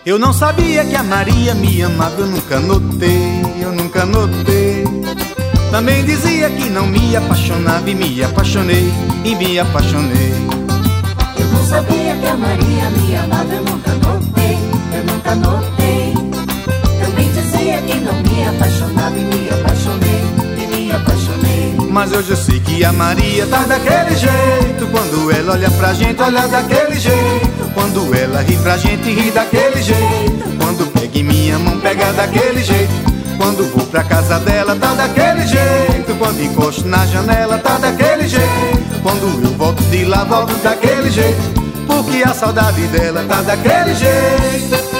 Eu não sabia que a Maria me amava, eu nunca notei, eu nunca notei. Também dizia que não me apaixonava e me apaixonei, e me apaixonei. Eu não sabia que a Maria me amava, eu nunca notei, eu nunca notei. Também dizia que não me apaixonava e me apaixonei, e me apaixonei. Mas hoje eu sei que a Maria tá daquele jeito. Quando ela olha pra gente, olha daquele jeito. Quando ela ri pra gente, ri daquele jeito. Quando pega em minha mão, pega daquele jeito. Quando vou pra casa dela, tá daquele jeito. Quando encosto na janela, tá daquele jeito. Quando eu volto de lá, volto daquele jeito. Porque a saudade dela tá daquele jeito.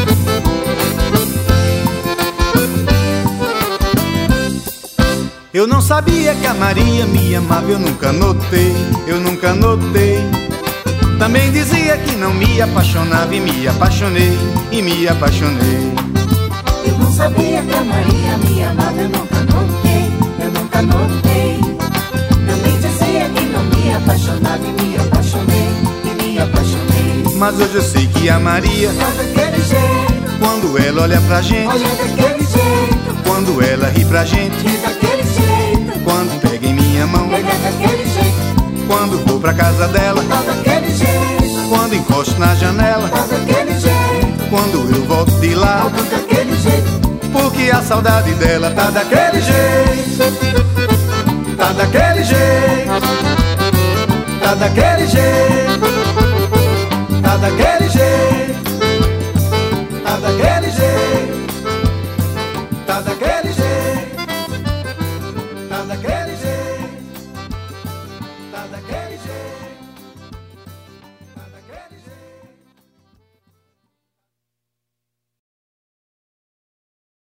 Eu não sabia que a Maria me amava, eu nunca notei, eu nunca notei. Também dizia que não me apaixonava e me apaixonei, e me apaixonei. Eu não sabia que a Maria me amava, eu nunca notei, eu nunca notei. Também dizia que não me apaixonava e me apaixonei, e me apaixonei. Mas hoje eu sei que a Maria tá daquele jeito. Quando ela olha pra gente, olha daquele jeito. Quando ela ri pra gente, ri daquele jeito. Quando pega em minha mão, pega daquele jeito. Quando vou pra casa dela, tá daquele jeito. Quando encosto na janela, tá daquele jeito. Quando eu volto de lá, volto daquele jeito. Porque a saudade dela tá daquele jeito. Tá daquele jeito. Tá daquele jeito. Tá daquele jeito. Tá daquele jeito. Tá daquele jeito. Tá daquele jeito. Tá daquele jeito.